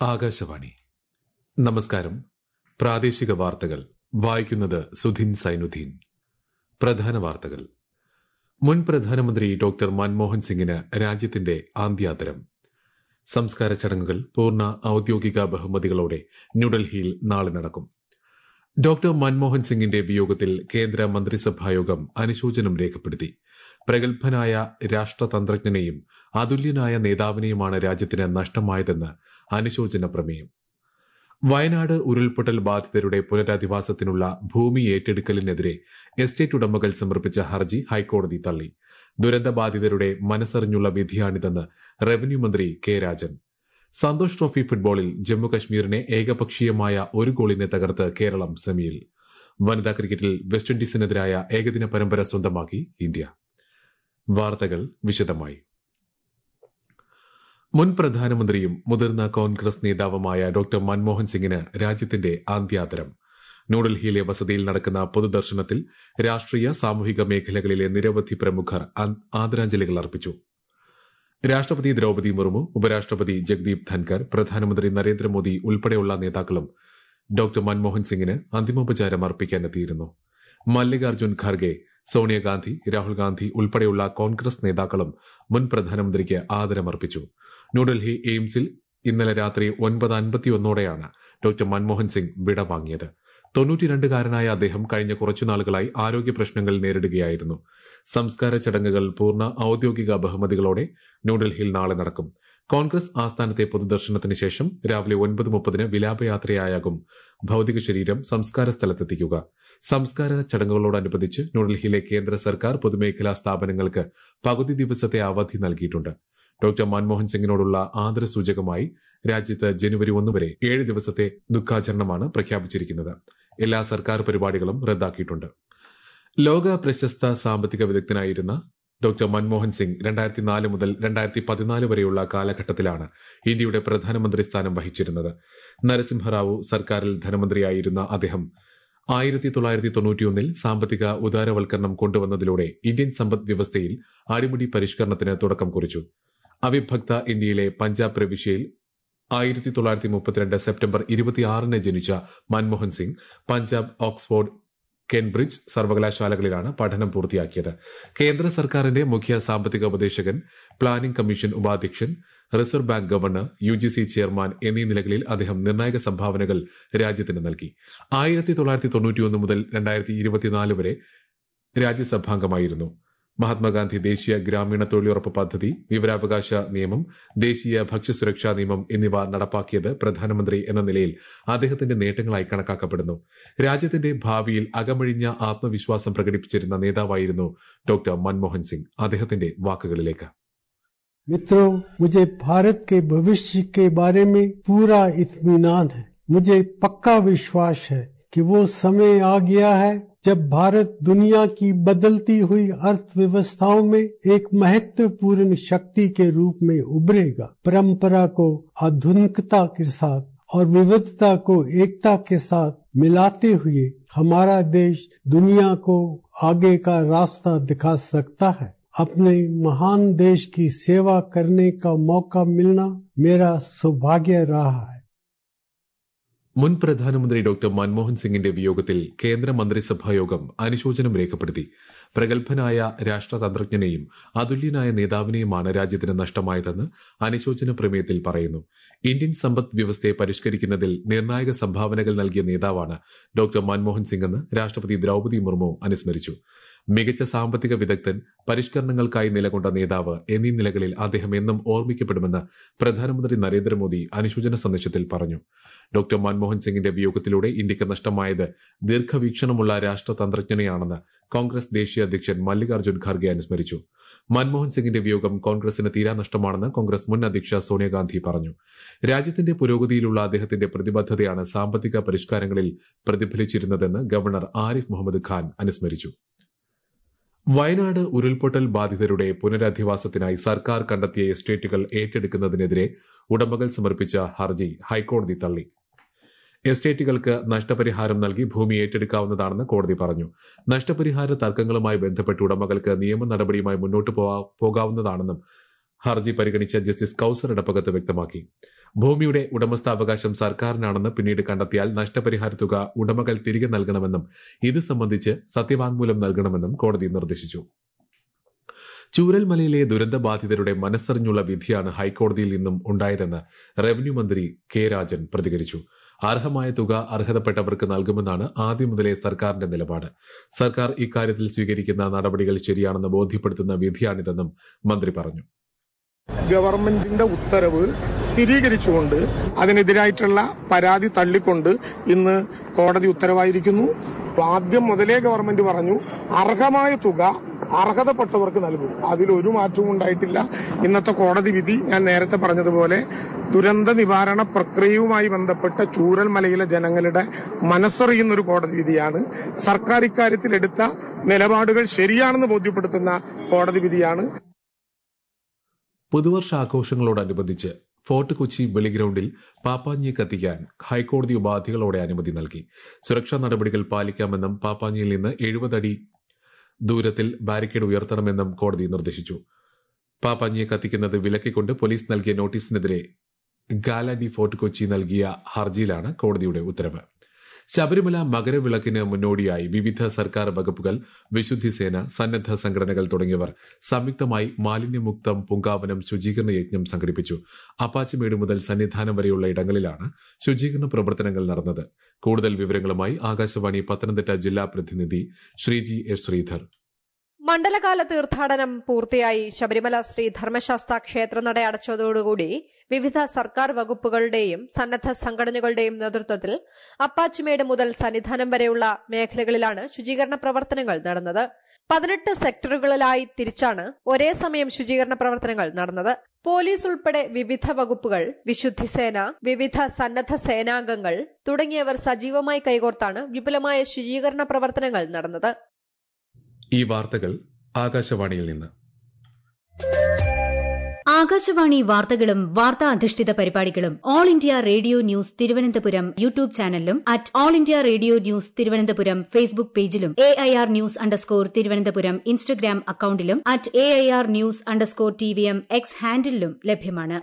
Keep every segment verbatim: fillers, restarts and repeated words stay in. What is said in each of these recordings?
ആകാശവാണി. നമസ്കാരം. പ്രാദേശിക വാർത്തകൾ വായിക്കുന്നത് സുധിൻ സൈനുദ്ദീൻ. പ്രധാന വാർത്തകൾ. മുൻ പ്രധാനമന്ത്രി ഡോക്ടർ മൻമോഹൻ സിംഗിന് രാജ്യത്തിന്റെ ആന്ത്യാദരം. സംസ്കാര ചടങ്ങുകൾ പൂർണ്ണ ഔദ്യോഗിക ബഹുമതികളോടെ ന്യൂഡൽഹിയിൽ നാളെ നടക്കും. ഡോക്ടർ മൻമോഹൻ സിംഗിന്റെ വിയോഗത്തിൽ കേന്ദ്ര മന്ത്രിസഭായോഗം അനുശോചനം രേഖപ്പെടുത്തി. പ്രഗത്ഭനായ രാഷ്ട്രതന്ത്രജ്ഞനെയും അതുല്യനായ നേതാവിനെയുമാണ് രാജ്യത്തിന് നഷ്ടമായതെന്ന് അനുശോചന പ്രമേയം. വയനാട് ഉരുൾപൊട്ടൽ ബാധിതരുടെ പുനരധിവാസത്തിനുള്ള ഭൂമി ഏറ്റെടുക്കലിനെതിരെ എസ്റ്റേറ്റ് ഉടമകൾ സമർപ്പിച്ച ഹർജി ഹൈക്കോടതി തള്ളി. ദുരന്തബാധിതരുടെ മനസ്സറിഞ്ഞുള്ള വിധിയാണിതെന്ന് റവന്യൂ മന്ത്രി കെ രാജൻ. സന്തോഷ് ട്രോഫി ഫുട്ബോളിൽ ജമ്മുകശ്മീരിനെ ഏകപക്ഷീയമായ ഒരു ഗോളിനെ തകർത്ത് കേരളം സെമിയിൽ. വനിതാ ക്രിക്കറ്റിൽ വെസ്റ്റ് ഇൻഡീസിനെതിരായ ഏകദിന പരമ്പര സ്വന്തമാക്കി ഇന്ത്യ. വാർത്തകൾ വിശദമായി. മുൻ പ്രധാനമന്ത്രിയും മുതിർന്ന കോൺഗ്രസ് നേതാവുമായ ഡോക്ടർ മൻമോഹൻ സിംഗിന് രാജ്യത്തിന്റെ ആന്ത്യാദരം. ന്യൂഡൽഹിയിലെ വസതിയിൽ നടക്കുന്ന പൊതുദർശനത്തിൽ രാഷ്ട്രീയ സാമൂഹിക മേഖലകളിലെ നിരവധി പ്രമുഖർ ആദരാഞ്ജലികൾ അർപ്പിച്ചു. രാഷ്ട്രപതി ദ്രൌപദി മുർമു, ഉപരാഷ്ട്രപതി ജഗ്ദീപ് ധൻകർ, പ്രധാനമന്ത്രി നരേന്ദ്രമോദി ഉൾപ്പെടെയുള്ള നേതാക്കളും ഡോക്ടർ മൻമോഹൻ സിംഗിന് അന്തിമോപചാരം അർപ്പിക്കാനെത്തിയിരുന്നു. മല്ലികാർജ്ജുൻ ഖാർഗെ, സോണിയാഗാന്ധി, രാഹുൽ ഗാന്ധി ഉൾപ്പെടെയുള്ള കോൺഗ്രസ് നേതാക്കളും മുൻ പ്രധാനമന്ത്രിക്ക് ആദരമർപ്പിച്ചു. ന്യൂഡൽഹി എയിംസിൽ ഇന്നലെ രാത്രി ഒൻപത് അൻപത്തിയൊന്നോടെയാണ് ഡോക്ടർ മൻമോഹൻ സിംഗ് വിടവാങ്ങിയത്. തൊണ്ണൂറ്റിരണ്ടുകാരനായ അദ്ദേഹം കഴിഞ്ഞ കുറച്ചുനാളുകളായി ആരോഗ്യ പ്രശ്നങ്ങൾ നേരിടുകയായിരുന്നു. സംസ്കാര ചടങ്ങുകൾ പൂർണ്ണ ഔദ്യോഗിക ബഹുമതികളോടെ ന്യൂഡൽഹിയിൽ നാളെ നടക്കും. കോൺഗ്രസ് ആസ്ഥാനത്തെ പൊതുദർശനത്തിന് ശേഷം രാവിലെ ഒൻപത് മുപ്പതിന് വിലാപയാത്രയായാകും ഭൌതിക ശരീരം സംസ്കാര സ്ഥലത്തെത്തിക്കുക. സംസ്കാര ചടങ്ങുകളോടനുബന്ധിച്ച് ന്യൂഡൽഹിയിലെ കേന്ദ്ര സർക്കാർ പൊതുമേഖലാ സ്ഥാപനങ്ങൾക്ക് പകുതി ദിവസത്തെ അവധി നൽകിയിട്ടുണ്ട്. ഡോക്ടർ മൻമോഹൻ സിംഗിനോടുള്ള ആദരസൂചകമായി രാജ്യത്ത് ജനുവരി ഒന്ന് വരെ ഏഴ് ദിവസത്തെ ദുഃഖാചരണമാണ് പ്രഖ്യാപിച്ചിരിക്കുന്നത്. എല്ലാ സർക്കാർ പരിപാടികളും റദ്ദാക്കിയിട്ടുണ്ട്. ലോക പ്രശസ്ത സാമ്പത്തിക വിദഗ്ധനായിരുന്ന ഡോക്ടർ മൻമോഹൻ സിംഗ് രണ്ടായിരത്തി നാല് മുതൽ രണ്ടായിരത്തി പതിനാല് വരെയുള്ള കാലഘട്ടത്തിലാണ് ഇന്ത്യയുടെ പ്രധാനമന്ത്രി സ്ഥാനം വഹിച്ചിരുന്നത്. നരസിംഹറാവു സർക്കാരിൽ ധനമന്ത്രിയായിരുന്ന അദ്ദേഹം ആയിരത്തി തൊള്ളായിരത്തി തൊണ്ണൂറ്റിയൊന്നിൽ സാമ്പത്തിക ഉദാരവൽക്കരണം കൊണ്ടുവന്നതിലൂടെ ഇന്ത്യൻ സമ്പദ് വ്യവസ്ഥയിൽ അടിമുടി പരിഷ്കരണത്തിന് തുടക്കം കുറിച്ചു. അവിഭക്ത ഇന്ത്യയിലെ പഞ്ചാബ് പ്രവിശ്യയിൽ ആയിരത്തി തൊള്ളായിരത്തി മുപ്പത്തിരണ്ട് സെപ്റ്റംബർ ഇരുപത്തിയാറിന് ജനിച്ച മൻമോഹൻ സിംഗ് പഞ്ചാബ്, ഓക്സ്ഫോർഡ്, കേംബ്രിഡ്ജ് സർവകലാശാലകളിലാണ് പഠനം പൂർത്തിയാക്കിയത്. കേന്ദ്ര സർക്കാരിന്റെ മുഖ്യ സാമ്പത്തിക ഉപദേശകൻ, പ്ലാനിംഗ് കമ്മീഷൻ ഉപാധ്യക്ഷൻ, reserve bank governor, U G C chairman എന്നീ നിലകളിൽ അദ്ദേഹം നിർണായക സംഭാവനകൾ രാജ്യത്തിന് നൽകി. ആയിരത്തി തൊള്ളായിരത്തി തൊണ്ണൂറ്റിയൊന്ന് മുതൽ രണ്ടായിരത്തി ഇരുപത്തിനാല് വരെ രാജ്യസഭാംഗമായിരുന്നു. മഹാത്മാഗാന്ധി ദേശീയ ഗ്രാമീണ തൊഴിലുറപ്പ് പദ്ധതി, വിവരാവകാശ നിയമം, ദേശീയ ഭക്ഷ്യസുരക്ഷാ നിയമം എന്നിവ നടപ്പാക്കിയത് പ്രധാനമന്ത്രി എന്ന നിലയിൽ അദ്ദേഹത്തിന്റെ നേട്ടങ്ങളായി കണക്കാക്കപ്പെടുന്നു. രാജ്യത്തിന്റെ ഭാവിയിൽ അകമഴിഞ്ഞ ആത്മവിശ്വാസം പ്രകടിപ്പിച്ചിരുന്ന നേതാവായിരുന്നു ഡോക്ടർ മൻമോഹൻ സിംഗ്. അദ്ദേഹത്തിന്റെ വാക്കുകളിലേക്ക്. मित्रों, मुझे भारत के भविष्य के बारे में पूरा इत्मीनान है. मुझे पक्का विश्वास है कि वो समय आ गया है जब भारत दुनिया की बदलती हुई अर्थव्यवस्थाओं में एक महत्वपूर्ण शक्ति के रूप में उभरेगा. परंपरा को आधुनिकता के साथ और विविधता को एकता के साथ मिलाते हुए हमारा देश दुनिया को आगे का रास्ता दिखा सकता है. अपने महान देश की सेवा करने का मौका मिलना मेरा सौभाग्य रहा है. മുൻ പ്രധാനമന്ത്രി ഡോക്ടർ മൻമോഹൻ സിംഗിന്റെ വിയോഗത്തിൽ കേന്ദ്ര മന്ത്രിസഭായോഗം അനുശോചനം രേഖപ്പെടുത്തി. പ്രഗത്ഭനായ രാഷ്ട്രതന്ത്രജ്ഞനെയും അതുല്യനായ നേതാവിനെയുമാണ് രാജ്യത്തിന് നഷ്ടമായതെന്ന് അനുശോചന പ്രമേയത്തിൽ പറയുന്നു. ഇന്ത്യൻ സമ്പദ് വ്യവസ്ഥയെ പരിഷ്കരിക്കുന്നതിൽ നിർണായക സംഭാവനകൾ നൽകിയ നേതാവാണ് ഡോക്ടർ മൻമോഹൻ സിംഗ് എന്ന് രാഷ്ട്രപതി ദ്രൌപദി മുർമു അനുസ്മരിച്ചു. മികച്ച സാമ്പത്തിക വിദഗ്ധൻ, പരിഷ്കരണങ്ങൾക്കായി നിലകൊണ്ട നേതാവ് എന്നീ നിലകളിൽ അദ്ദേഹം എന്നും ഓർമ്മിക്കപ്പെടുമെന്ന് പ്രധാനമന്ത്രി നരേന്ദ്രമോദി അനുശോചന സന്ദേശത്തിൽ പറഞ്ഞു. ഡോക്ടർ മൻമോഹൻ സിംഗിന്റെ വിയോഗത്തിലൂടെ ഇന്ത്യക്ക് നഷ്ടമായത് ദീർഘവീക്ഷണമുള്ള രാഷ്ട്രതന്ത്രജ്ഞനെയാണെന്ന് കോൺഗ്രസ് ദേശീയ അധ്യക്ഷൻ മല്ലികാർജ്ജുൻ ഖാർഗെ അനുസ്മരിച്ചു. മൻമോഹൻ സിംഗിന്റെ വിയോഗം കോൺഗ്രസിന് തീരാ നഷ്ടമാണെന്ന് കോൺഗ്രസ് മുൻ അധ്യക്ഷ സോണിയാഗാന്ധി പറഞ്ഞു. രാജ്യത്തിന്റെ പുരോഗതിയിലുള്ള അദ്ദേഹത്തിന്റെ പ്രതിബദ്ധതയാണ് സാമ്പത്തിക പരിഷ്കാരങ്ങളിൽ പ്രതിഫലിച്ചിരുന്നതെന്ന് ഗവർണർ ആരിഫ് മുഹമ്മദ് ഖാൻ അനുസ്മരിച്ചു. വയനാട് ഉരുൾപൊട്ടൽ ബാധിതരുടെ പുനരധിവാസത്തിനായി സർക്കാർ കണ്ടെത്തിയ എസ്റ്റേറ്റുകൾ ഏറ്റെടുക്കുന്നതിനെതിരെ ഉടമകൾ സമർപ്പിച്ച ഹർജി ഹൈക്കോടതി തള്ളി. എസ്റ്റേറ്റുകൾക്ക് നഷ്ടപരിഹാരം നൽകി ഭൂമി ഏറ്റെടുക്കാവുന്നതാണെന്ന് കോടതി പറഞ്ഞു. നഷ്ടപരിഹാര തർക്കങ്ങളുമായി ബന്ധപ്പെട്ട് ഉടമകൾക്ക് നിയമ നടപടിയുമായി മുന്നോട്ടു പോകാവുന്നതാണെന്നും ഹർജി പരിഗണിച്ച ജസ്റ്റിസ് കൌസർ ഇടപ്പകത്ത് വ്യക്തമാക്കി. ഭൂമിയുടെ ഉടമസ്ഥാവകാശം സർക്കാരിനാണെന്ന് പിന്നീട് കണ്ടെത്തിയാൽ നഷ്ടപരിഹാര തുക ഉടമകൾ തിരികെ നൽകണമെന്നും ഇത് സംബന്ധിച്ച് സത്യവാങ്മൂലം നൽകണമെന്നും കോടതി നിർദ്ദേശിച്ചു. ചൂരൽമലയിലെ ദുരന്തബാധിതരുടെ മനസ്സറിഞ്ഞുള്ള വിധിയാണ് ഹൈക്കോടതിയിൽ നിന്നും ഉണ്ടായതെന്ന് റവന്യൂ മന്ത്രി കെ രാജൻ പ്രതികരിച്ചു. അർഹമായ തുക അർഹതപ്പെട്ടവർക്ക് നൽകുമെന്നാണ് ആദ്യം മുതലേ സർക്കാരിന്റെ നിലപാട്. സർക്കാർ ഇക്കാര്യത്തിൽ സ്വീകരിക്കുന്ന നടപടികൾ ശരിയാണെന്ന് ബോധ്യപ്പെടുത്തുന്ന വിധിയാണിതെന്നും മന്ത്രി പറഞ്ഞു. ഗവൺമെന്റിന്റെ ഉത്തരവ് സ്ഥിരീകരിച്ചുകൊണ്ട് അതിനെതിരായിട്ടുള്ള പരാതി തള്ളിക്കൊണ്ട് ഇന്ന് കോടതി ഉത്തരവായിരിക്കുന്നു. ആദ്യം മുതലേ ഗവൺമെന്റ് പറഞ്ഞു അർഹമായ തുക അർഹതപ്പെട്ടവർക്ക് നൽകും. അതിലൊരു മാറ്റവും ഉണ്ടായിട്ടില്ല. ഇന്നത്തെ കോടതി വിധി ഞാൻ നേരത്തെ പറഞ്ഞതുപോലെ ദുരന്ത നിവാരണ പ്രക്രിയയുമായി ബന്ധപ്പെട്ട ചൂരൽമലയിലെ ജനങ്ങളുടെ മനസ്സറിയുന്ന ഒരു കോടതി വിധിയാണ്. സർക്കാർ ഇക്കാര്യത്തിൽ എടുത്ത നിലപാടുകൾ ശരിയാണെന്ന് ബോധ്യപ്പെടുത്തുന്ന കോടതി വിധിയാണ്. പുതുവർഷ ആഘോഷങ്ങളോടനുബന്ധിച്ച് ഫോർട്ട് കൊച്ചി വെളിഗ്രൌണ്ടിൽ പാപ്പാഞ്ഞിയെ കത്തിക്കാൻ ഹൈക്കോടതി ഉപാധികളോടെ അനുമതി നൽകി. സുരക്ഷാ നടപടികൾ പാലിക്കാമെന്നും പാപ്പാഞ്ഞിയിൽ നിന്ന് എഴുപത് അടി ദൂരത്തിൽ ബാരിക്കേഡ് ഉയർത്തണമെന്നും കോടതി നിർദ്ദേശിച്ചു. പാപ്പാഞ്ഞിയെ കത്തിക്കുന്നത് വിലക്കിക്കൊണ്ട് പോലീസ് നൽകിയ നോട്ടീസിനെതിരെ ഗാലഡി ഫോർട്ട് കൊച്ചി നൽകിയ ഹർജിയിലാണ് കോടതിയുടെ ഉത്തരവ്. ശബരിമല മകരവിളക്കിന് മുന്നോടിയായി വിവിധ സർക്കാർ വകുപ്പുകൾ, വിശുദ്ധി സേന, സന്നദ്ധ സംഘടനകൾ തുടങ്ങിയവർ സംയുക്തമായി മാലിന്യമുക്തം പൂങ്കാവനം ശുചീകരണ യജ്ഞം സംഘടിപ്പിച്ചു. അപ്പാച്ചിമേട് മുതൽ സന്നിധാനം വരെയുള്ള ഇടങ്ങളിലാണ് ശുചീകരണ പ്രവർത്തനങ്ങൾ നടന്നത്. കൂടുതൽ വിവരങ്ങളുമായി ആകാശവാണി പത്തനംതിട്ട ജില്ലാ പ്രതിനിധി ശ്രീജി എസ് ശ്രീധർ. മണ്ഡലകാല തീർത്ഥാടനം പൂർത്തിയായി ശബരിമല ശ്രീ ധർമ്മശാസ്ത്ര ക്ഷേത്രനട അടച്ചതോടുകൂടി വിവിധ സർക്കാർ വകുപ്പുകളുടെയും സന്നദ്ധ സംഘടനകളുടെയും നേതൃത്വത്തിൽ അപ്പാച്ചിമേട് മുതൽ സന്നിധാനം വരെയുള്ള മേഖലകളിലാണ് ശുചീകരണ പ്രവർത്തനങ്ങൾ നടന്നത്. പതിനെട്ട് സെക്ടറുകളിലായി തിരിച്ചാണ് ഒരേ സമയം ശുചീകരണ പ്രവർത്തനങ്ങൾ നടന്നത്. പോലീസ് ഉൾപ്പെടെ വിവിധ വകുപ്പുകൾ, വിശുദ്ധി സേന, വിവിധ സന്നദ്ധ സേനാംഗങ്ങൾ തുടങ്ങിയവർ സജീവമായി കൈകോർത്താണ് വിപുലമായ ശുചീകരണ പ്രവർത്തനങ്ങൾ നടന്നത്. ഈ വാർത്തകൾ ആകാശവാണിയിൽ നിന്ന്. ആകാശവാണി വാർത്തകളും വാർത്താ അധിഷ്ഠിത പരിപാടികളും all India radio news Thiruvananthapuram YouTube ചാനലിലും at all India radio news Thiruvananthapuram Facebook പേജിലും A I R news underscore Thiruvananthapuram Instagram അക്കൌണ്ടിലും at A I R news underscore T V M X ഹാൻഡിലും ലഭ്യമാണ്.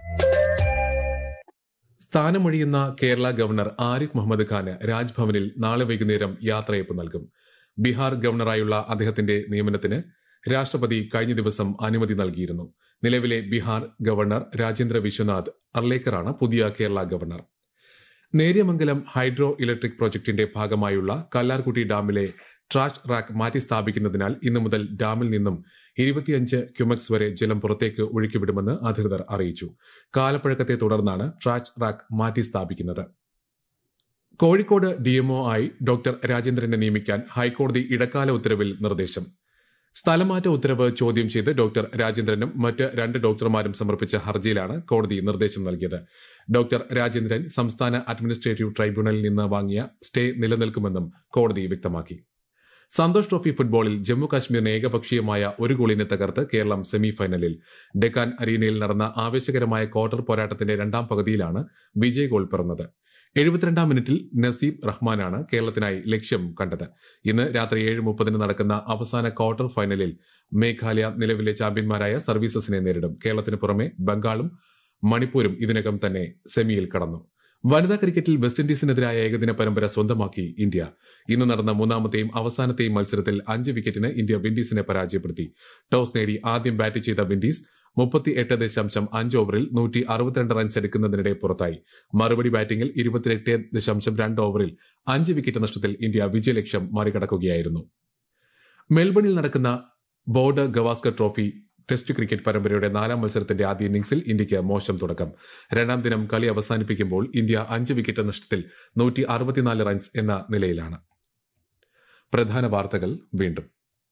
സ്ഥാനമൊഴിയുന്ന കേരള ഗവർണർ ആരിഫ് മുഹമ്മദ് ഖാന് രാജ്ഭവനിൽ നാളെ വൈകുന്നേരം യാത്രയയപ്പ് നൽകും. ബീഹാർ ഗവർണറായുള്ള അദ്ദേഹത്തിന്റെ നിയമനത്തിന് രാഷ്ട്രപതി കഴിഞ്ഞ ദിവസം അനുമതി നൽകിയിരുന്നു. നിലവിലെ ബീഹാർ ഗവർണർ രാജേന്ദ്ര വിശ്വനാഥ് അർലേക്കറാണ് പുതിയ Kerala governor. Neriamangalam hydro electric പ്രോജക്ടിന്റെ ഭാഗമായുള്ള കല്ലാർകുട്ടി ഡാമിലെ ട്രാഷ് റാക്ക് മാറ്റി സ്ഥാപിക്കുന്നതിനാൽ ഇന്നു മുതൽ ഡാമിൽ നിന്നും ഇരുപത്തിയഞ്ച് ക്യുമെക്സ് വരെ ജലം പുറത്തേക്ക് ഒഴുക്കിവിടുമെന്ന് അധികൃതർ അറിയിച്ചു. കാലപ്പഴക്കത്തെ തുടർന്നാണ് ട്രാഷ് റാക്ക് മാറ്റി സ്ഥാപിക്കുന്നത്. കോഴിക്കോട് ഡിഎംഒ ആയി ഡോക്ടർ രാജേന്ദ്രനെ നിയമിക്കാൻ ഹൈക്കോടതി ഇടക്കാല ഉത്തരവിൽ നിർദ്ദേശം. സ്ഥലമാറ്റ ഉത്തരവ് ചോദ്യം ചെയ്ത് ഡോക്ടർ രാജേന്ദ്രനും മറ്റ് രണ്ട് ഡോക്ടർമാരും സമർപ്പിച്ച ഹർജിയിലാണ് കോടതി നിർദ്ദേശം നൽകിയത്. ഡോക്ടർ രാജേന്ദ്രൻ സംസ്ഥാന അഡ്മിനിസ്ട്രേറ്റീവ് ട്രൈബ്യൂണലിൽ നിന്ന് വാങ്ങിയ സ്റ്റേ നിലനിൽക്കുമെന്നും കോടതി വ്യക്തമാക്കി. സന്തോഷ് ട്രോഫി ഫുട്ബോളിൽ ജമ്മു കാശ്മീരിന് ഏകപക്ഷീയമായ ഒരു ഗോളിനെ തകർത്ത് കേരളം സെമിഫൈനലിൽ. ഡെക്കാൻ അരീനയിൽ നടന്ന ആവേശകരമായ ക്വാർട്ടർ പോരാട്ടത്തിന്റെ രണ്ടാം പകുതിയിലാണ് വിജയ ഗോൾ പിറന്നത്. എഴുപത്തിരണ്ടാം മിനിറ്റിൽ നസീബ് റഹ്മാനാണ് കേരളത്തിനായി ലക്ഷ്യം കണ്ടത്. ഇന്ന് രാത്രി ഏഴ് മുപ്പതിന് നടക്കുന്ന അവസാന ക്വാർട്ടർ ഫൈനലിൽ മേഘാലയ നിലവിലെ ചാമ്പ്യന്മാരായ സർവീസസിനെ നേരിടും. കേരളത്തിന് പുറമെ ബംഗാളും മണിപ്പൂരും ഇതിനകം തന്നെ സെമിയിൽ കടന്നു. വനിതാ ക്രിക്കറ്റിൽ വെസ്റ്റ് ഇൻഡീസിനെതിരായ ഏകദിന പരമ്പര സ്വന്തമാക്കി ഇന്ത്യ. ഇന്ന് നടന്ന മൂന്നാമത്തെയും അവസാനത്തെയും മത്സരത്തിൽ അഞ്ച് വിക്കറ്റിന് ഇന്ത്യ വിൻഡീസിനെ പരാജയപ്പെടുത്തി. ടോസ് നേടി ആദ്യം ബാറ്റ് ചെയ്ത വിൻഡീസ് മുപ്പത്തിയെട്ട് ദശാംശം അഞ്ച് ഓവറിൽ നൂറ്റി അറുപത്തിരണ്ട് റൺസ് എടുക്കുന്നതിനിടെ പുറത്തായി. മറുപടി ബാറ്റിംഗിൽ ഇരുപത്തിയെട്ട് ദശാംശം രണ്ട് ഓവറിൽ അഞ്ച് വിക്കറ്റ് നഷ്ടത്തിൽ ഇന്ത്യ വിജയലക്ഷ്യം മറികടക്കുകയായിരുന്നു. മെൽബണിൽ നടക്കുന്ന board Gavaskar trophy test cricket പരമ്പരയുടെ നാലാം മത്സരത്തിന്റെ ആദ്യ ഇന്നിംഗ്സിൽ ഇന്ത്യയ്ക്ക് മോശം തുടക്കം. രണ്ടാം ദിനം കളി അവസാനിപ്പിക്കുമ്പോൾ ഇന്ത്യ അഞ്ച് വിക്കറ്റ് നഷ്ടത്തിൽ നൂറ്റി അറുപത്തിനാല് റൺസ് എന്ന നിലയിലാണ്. പ്രധാന വാർത്തകൾ വീണ്ടും.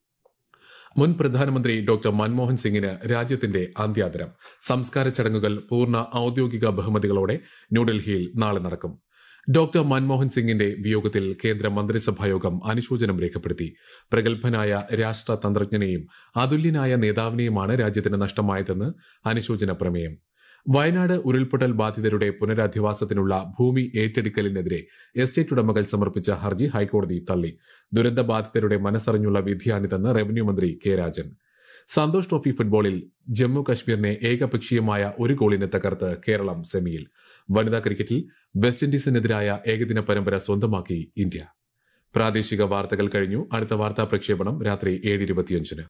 മുൻ പ്രധാനമന്ത്രി ഡോക്ടർ മൻമോഹൻ സിംഗിന് രാജ്യത്തിന്റെ അന്ത്യാദരം. സംസ്കാര ചടങ്ങുകൾ പൂർണ്ണ ഔദ്യോഗിക ബഹുമതികളോടെ ന്യൂഡൽഹിയിൽ നാളെ നടക്കും. ഡോക്ടർ മൻമോഹൻ സിംഗിന്റെ വിയോഗത്തിൽ കേന്ദ്ര മന്ത്രിസഭായോഗം അനുശോചനം രേഖപ്പെടുത്തി. പ്രഗത്ഭനായ രാഷ്ട്രതന്ത്രജ്ഞനെയും അതുല്യനായ നേതാവിനെയുമാണ് രാജ്യത്തിന് നഷ്ടമായതെന്ന് അനുശോചന പ്രമേയം. വയനാട് ഉരുൾപൊട്ടൽ ബാധിതരുടെ പുനരധിവാസത്തിനുള്ള ഭൂമി ഏറ്റെടുക്കലിനെതിരെ എസ്റ്റേറ്റ് ഉടമകൾ സമർപ്പിച്ച ഹർജി ഹൈക്കോടതി തള്ളി. ദുരന്തബാധിതരുടെ മനസ്സറിഞ്ഞുള്ള വിധിയാണിതെന്ന് റവന്യൂ മന്ത്രി കെ രാജൻ. സന്തോഷ് ട്രോഫി ഫുട്ബോളിൽ ജമ്മു കശ്മീരിനെ ഏകപക്ഷീയമായ ഒരു ഗോളിന് തകർത്ത് കേരളം സെമിയിൽ. വനിതാ ക്രിക്കറ്റിൽ വെസ്റ്റ് ഇൻഡീസിനെതിരായ ഏകദിന പരമ്പര സ്വന്തമാക്കി ഇന്ത്യ. പ്രാദേശിക വാർത്തകൾ കഴിഞ്ഞു. അടുത്ത വാർത്താ പ്രക്ഷേപണം രാത്രി ഏഴ് ഇരുപത്തിയഞ്ചിന്.